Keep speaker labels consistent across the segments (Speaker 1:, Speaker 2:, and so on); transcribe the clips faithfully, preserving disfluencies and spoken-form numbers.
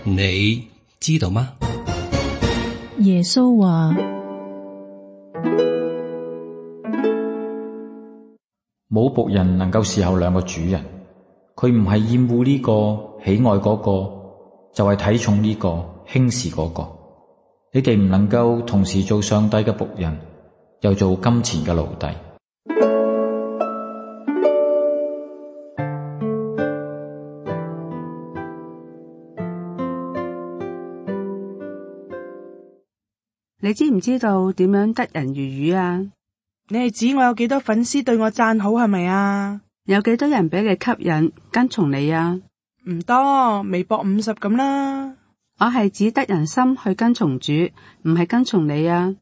Speaker 1: 你知道嗎？
Speaker 2: 耶穌話：
Speaker 3: 冇僕人能夠侍候兩個主人，佢唔係厭惡呢個喜愛嗰個，就係睇重呢個輕視嗰個。你哋唔能夠同時做上帝嘅僕人，又做金錢嘅奴隸。
Speaker 4: 你知唔知道點樣得人如魚啊？
Speaker 5: 你係指我有幾多粉絲對我讚好係咪啊？
Speaker 4: 有幾多人俾你吸引跟從你啊？
Speaker 5: 唔多，微博五十咁啦。
Speaker 4: 我係指得人心去跟從主，唔係跟從你啊。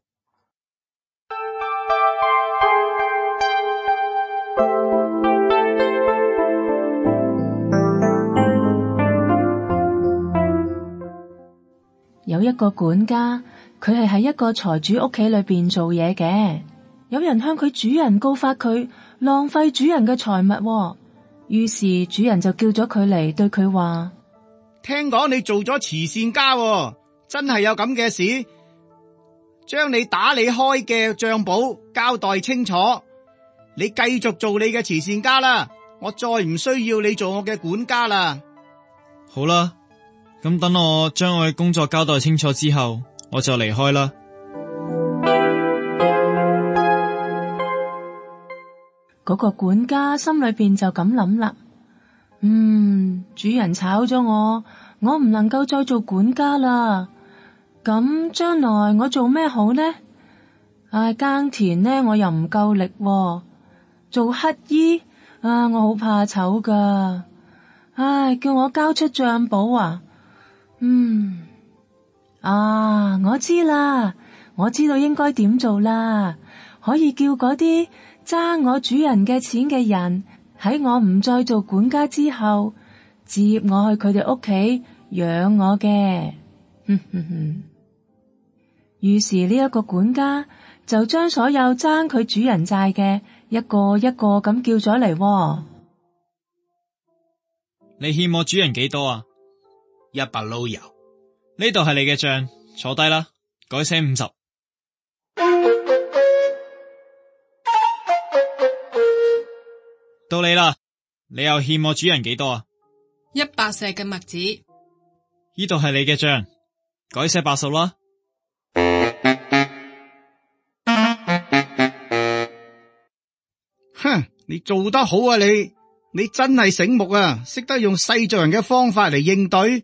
Speaker 2: 有一個管家，佢係喺一個財主屋企裏邊做嘢嘅。有人向佢主人告發佢浪費主人嘅財物，於是主人就叫咗佢嚟，對佢話：
Speaker 6: 聽講你做咗慈善家喎，真係有咁嘅事？將你打理開嘅賬簿交代清楚，你繼續做你嘅慈善家啦，我再唔需要你做我嘅管家啦。
Speaker 7: 好啦，咁等我將我嘅工作交代清楚之後，我就離開啦。
Speaker 2: 嗰個管家心裏邊就咁諗啦，嗯，主人炒咗我，我唔能夠再做管家啦。咁將來我做咩好呢？唉，耕田呢我又唔夠力喎，做乞衣啊，我好怕醜噶。唉，叫我交出賬簿啊，嗯，啊，我知啦，我知道應該點做啦，可以叫嗰啲爭我主人嘅錢嘅人喺我唔再做管家之後接我去佢哋屋企養我嘅。哼哼哼。於是呢一個管家就將所有爭佢主人債嘅一個一個咁叫咗嚟。
Speaker 7: 你欠我主人幾多啊？
Speaker 6: 一百撈油。
Speaker 7: 呢度係你嘅賬，坐低啦，改寫五十。到你啦，你又欠我主人幾多啊？
Speaker 8: 一百石嘅麥子。
Speaker 7: 呢度係你嘅賬，改寫八十啦。
Speaker 6: 哼，你做得好啊，你你真係醒目啊，識得用世俗人嘅方法嚟應對。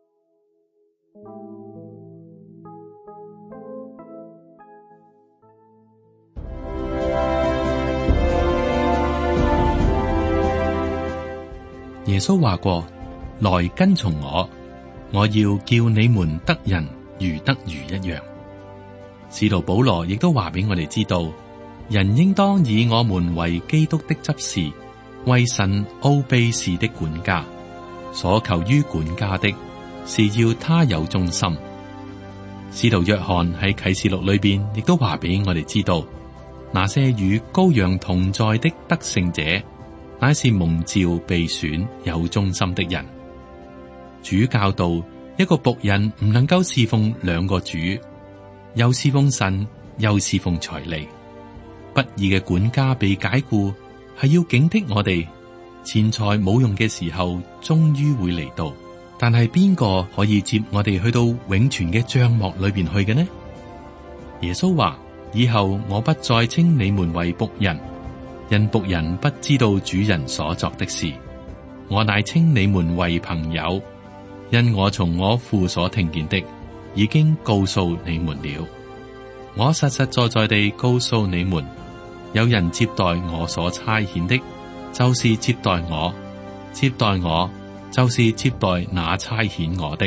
Speaker 1: 耶穌話過：來跟從我，我要叫你們得人如得魚一樣。使徒保羅亦都話俾我哋知道，人應當以我們為基督的執事，為神奧秘事的管家。所求於管家的，是要他有忠心。使徒約翰喺啟示錄裏邊亦都話俾我哋知道，那些與羔羊同在的得勝者，乃是蒙召被選有忠心的人。主教導一個僕人唔能夠侍奉兩個主，又侍奉神，又侍奉財利。不義嘅管家被解雇，係要警惕我哋，錢財冇用嘅時候，終於會嚟到。但係邊個可以接我哋去到永存嘅帳幕裏邊去嘅呢？耶穌話：以後我不再稱你們為僕人，因僕人不知道主人所作的事，我乃稱你們為朋友，因我從我父所聽見的，已經告訴你們了。我實實在在地告訴你們，有人接待我所差遣的，就是接待我；接待我，就是接待那差遣我的。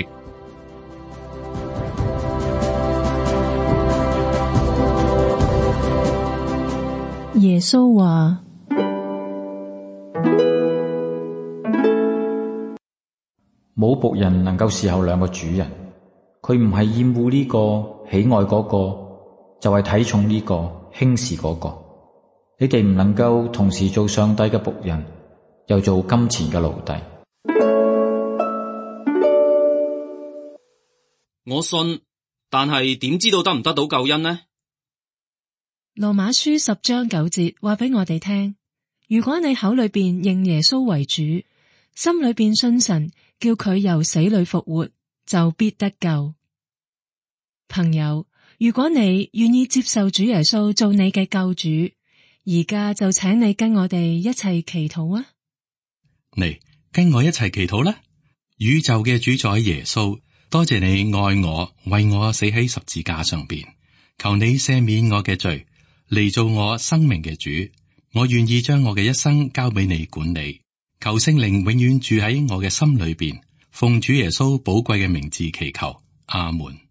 Speaker 2: 耶穌話：
Speaker 3: 冇僕人能夠侍候兩個主人，佢唔係厭惡呢個喜愛嗰個，就係睇重呢個輕視嗰個。你哋唔能夠同時做上帝嘅僕人，又做金錢嘅奴隸。
Speaker 9: 我信，但係點知道得唔得到救恩呢？
Speaker 2: 羅馬書十章九節話俾我哋聽，如果你口裏邊認耶穌為主，心裏邊信神，叫佢由死裏復活，就必得救。朋友，如果你願意接受主耶穌做你嘅救主，而家就請你跟我哋一齊祈禱啊！
Speaker 1: 嚟，跟我一齊祈禱啦！宇宙嘅主宰耶穌，多謝你愛我，為我死喺十字架上邊，求你赦免我嘅罪，嚟做我生命嘅主。我願意將我嘅一生交俾你管理，求聖靈永遠住喺我嘅心裏邊，奉主耶穌寶貴嘅名字祈求，阿門。